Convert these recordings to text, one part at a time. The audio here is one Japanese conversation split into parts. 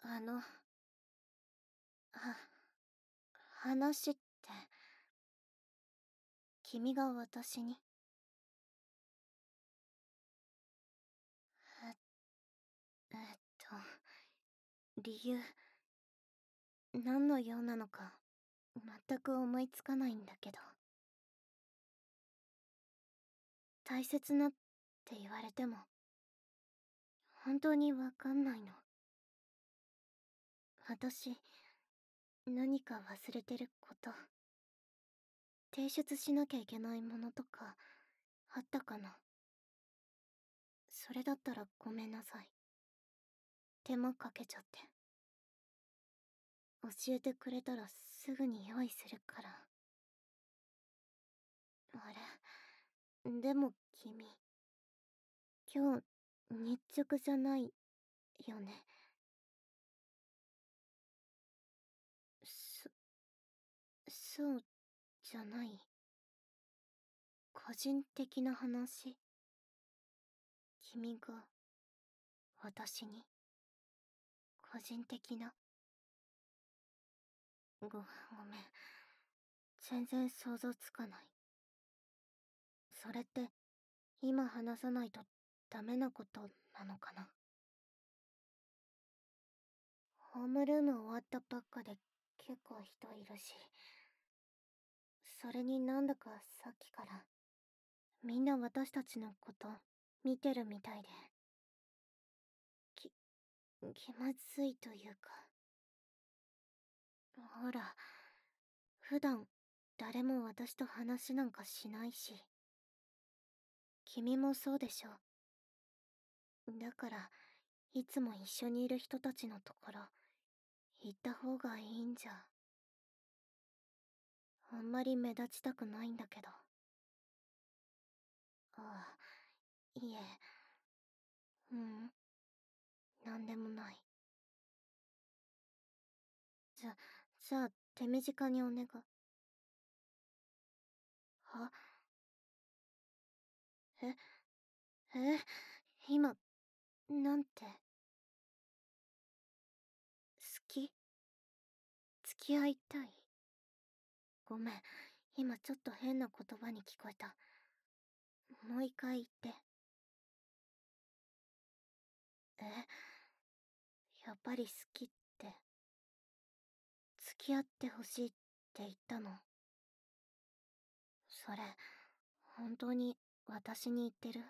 あの、話って、君が私に、え、えっと、理由、何の用なのか、全く思いつかないんだけど、大切なって言われても、本当にわかんないの。私、何か忘れてること、提出しなきゃいけないものとか、あったかな。それだったらごめんなさい。手間かけちゃって。教えてくれたらすぐに用意するから。あれ、でも君、今日、日直じゃないよね。そ、そうじゃない。個人的な話。君が、私に、個人的な。ごめん。全然想像つかない。それって、今話さないとダメなことなのかな。ホームルーム終わったばっかで結構人いるし、それになんだかさっきからみんな私たちのこと見てるみたいで、き、気まずいというか。ほら、普段誰も私と話なんかしないし、君もそうでしょ。だから、いつも一緒にいる人たちのところ、行った方がいいんじゃ。あんまり目立ちたくないんだけど。ああ、いえ、うん、なんでもない。じゃ、じゃあ、手短にお願い。は、え、今、なんて、好き付き合いたい。ごめん、今ちょっと変な言葉に聞こえた。もう一回言って。やっぱり好きって、付き合ってほしいって言ったの。それ、本当に私に言ってる？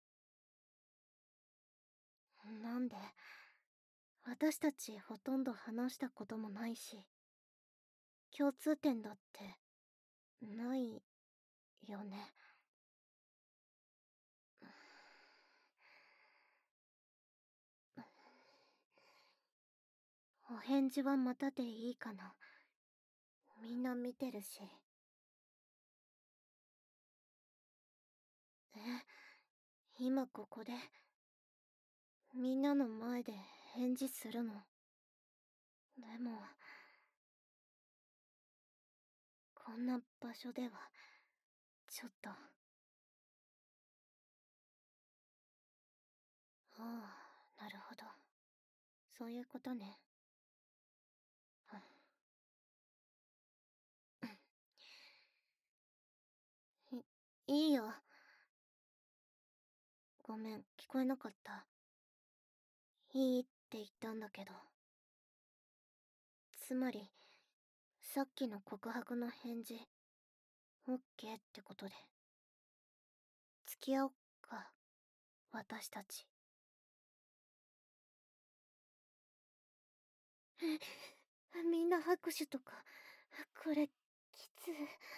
なんで？私たちほとんど話したこともないし、共通点だってないよね。お返事はまたでいいかな。みんな見てるし。今ここで、みんなの前で返事するの。でも、こんな場所では、ちょっと。ああ、なるほど。そういうことね。いいよ。ごめん、聞こえなかった。いいって言ったんだけど。つまり、さっきの告白の返事、オッケーってことで。付き合おっか、私たち。みんな拍手とか、これ、きつ。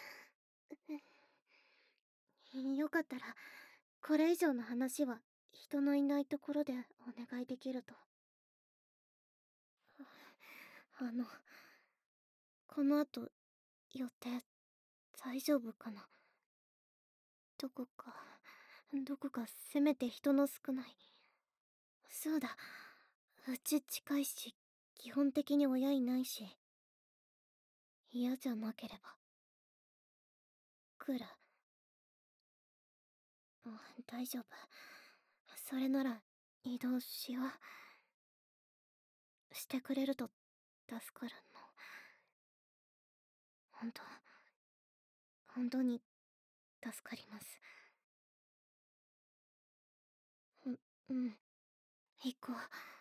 よかったら、これ以上の話は、人のいないところでお願いできると。あの、この後、予定、大丈夫かな？どこか、どこかせめて人の少ない。そうだ、うち近いし、基本的に親いないし、嫌じゃなければ。クラ、大丈夫。それなら、移動しよう。 してくれると助かるの。本当、本当に助かります。うん、行こう。